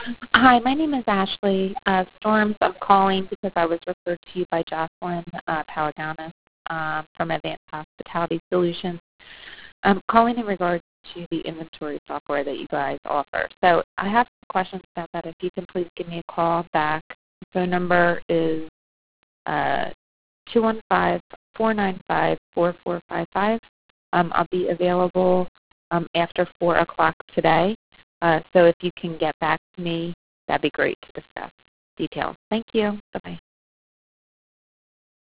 Hi, my name is Ashley Storms. I'm calling because I was referred to you by Jocelyn Palaganis from Advanced Hospitality Solutions. I'm calling in regards to the inventory software that you guys offer. So I have some questions about that. If you can please give me a call back. The phone number is 215-495-4455. I'll be available after 4 o'clock today. So if you can get back to me, that'd be great to discuss details. Thank you. Bye-bye.